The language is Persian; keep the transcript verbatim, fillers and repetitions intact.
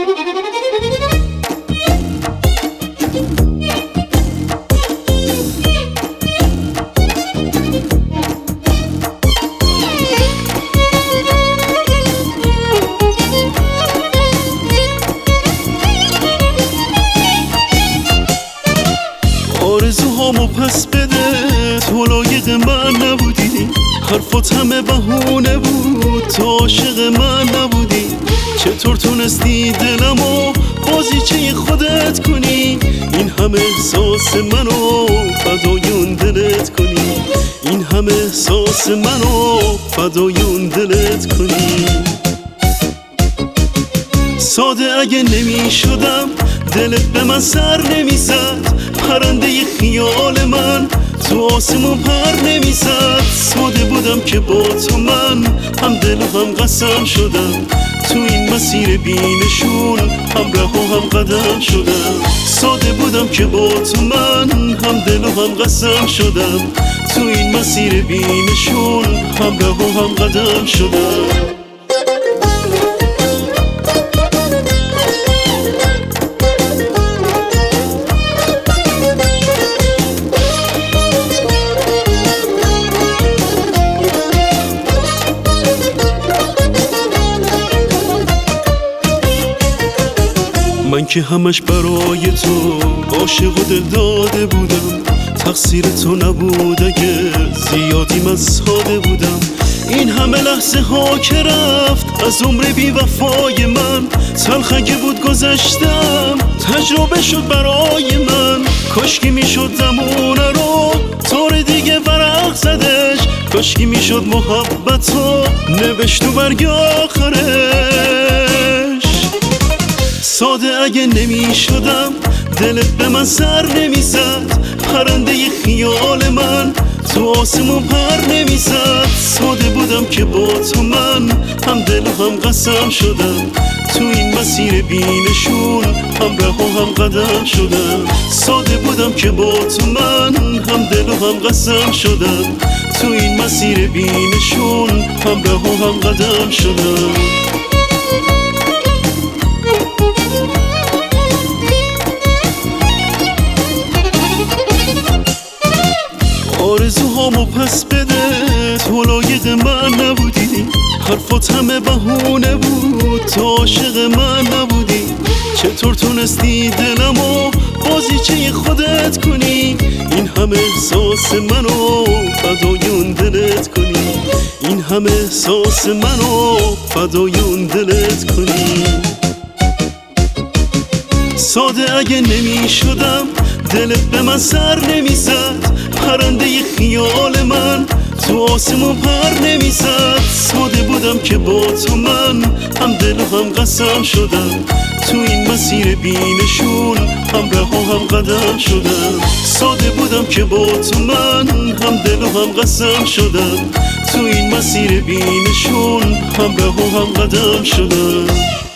آرزوهامو پس بده، تو لایق من نبودی، حرفات همه بهونه بود، تو عاشق من نبودی. چطور تونستی دلمو بازیچه خودت کنی، این همه احساس منو فدای اون دلت کنی، این همه احساس منو فدای اون دلت کنی. ساده اگه نمی شدم دلت به من سر نمی زد، پرنده خیال من تو آسمون پر نمی زد. ساده بودم که با تو من هم دل و هم قسم شدم، تو این مسیر بینشون همراه و هم قدم شدم. ساده بودم که با تو من هم دل و هم قسم شدم، تو این مسیر بینشون همراه و هم قدم شدم. من که همش برای تو عاشق و دل داده بودم، تقصیر تو نبود اگه زیادی من ساده بودم. این همه لحظه ها که رفت از عمر بی وفای من، تلخ اگه بود گذشتم تجربه شد برای من. کاشکی میشد زمونه رو طور دیگه ورق زدش، کاشکی میشد محبتو نوشت و برگ آخرش. ساده اگه نمی شدم دلت به من سر نمی زد، پرنده خیال من تو آسمون پر نمی زد. ساده بودم که با تو من هم دل و هم قسم شدم، تو این مسیر بینشون همراه و هم قدم شدم. ساده بودم که با تو من هم دل و هم قسم شدم، تو این مسیر بینشون همراه و هم قدم شدم. آرزوهامو پس بده، تو لایق من نبودی، حرفات همه بهونه بود، تو عاشق من نبودی. چطور تونستی دلمو بازیچه خودت کنی، این همه احساس منو فدای اون دلت کنی، این همه احساس منو فدای اون دلت کنی. ساده اگه نمی شدم دلت به من سر نمی زد، پرنده خیال من تو آسمون پر نمی زد. ساده بودم که با تو من هم دل و هم قسم شدم، تو این مسیر بینشون همراه و هم قدم شدم. ساده بودم که با تو من هم دل و هم قسم شدم، تو این مسیر بینشون همراه و هم قدم شدم.